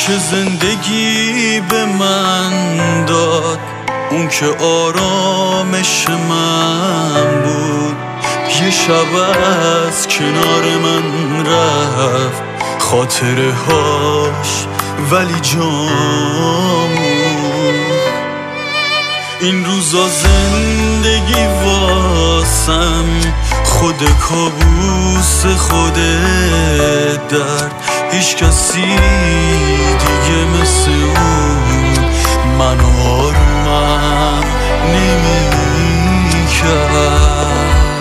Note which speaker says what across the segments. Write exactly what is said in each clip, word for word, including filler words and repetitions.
Speaker 1: که زندگی به من داد، اون که آرامش من بود، یه شب از کنار من رفت، خاطره هاش ولی جامون. این روزا زندگی واسم خود کابوس خود درد، هیچ کسی دیگه مثل اون منو آرومم نمی کرد.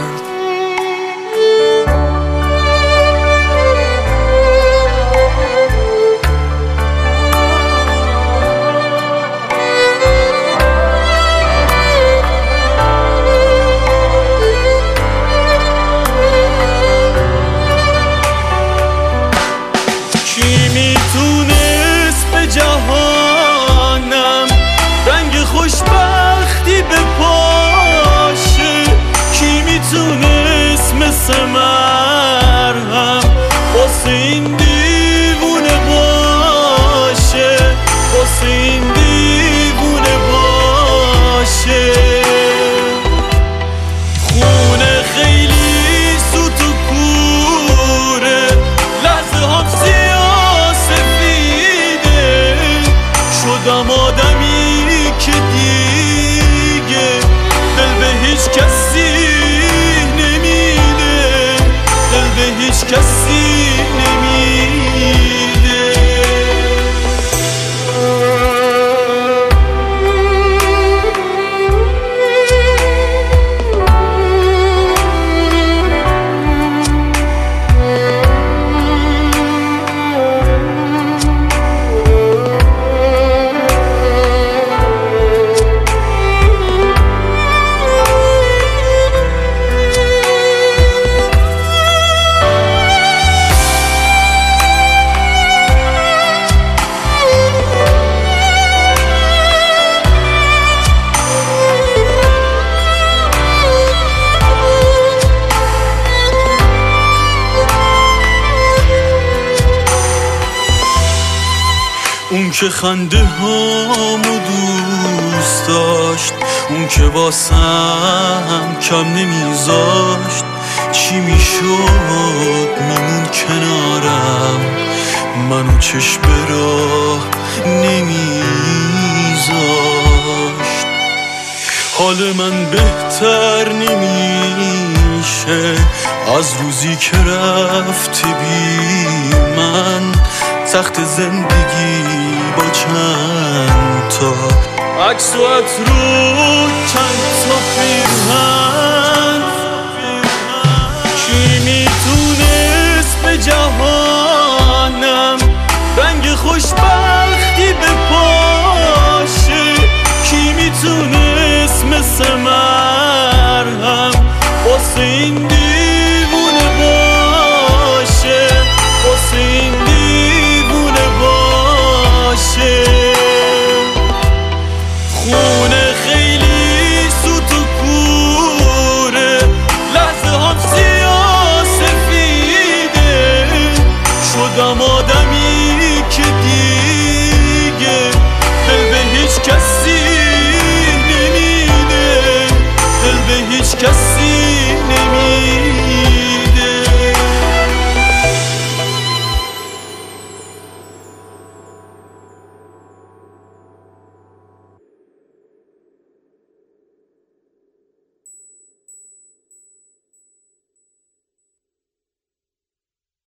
Speaker 1: جهانم رنگ خوشبختی به پاشه، کی میتونست مثل مرهم واسه این دیوونه باشه، واسه این دیوونه باشه. خونه خیلی سوت و کوره، لحظه هم شدم آدمی که دیگه دل به هیچ کسی نمیده، دل به هیچ کسی نمیده. اون که خنده هامو دوست داشت، اون که واسم کم نمیذاشت، چی میشد میمون کنارم، منو چشم به راه نمیذاشت. حال من بهتر نمیشه از روزی که رفت بی من، تخت زندگی با چند تا عکس و عطر و چند تا پیرهن.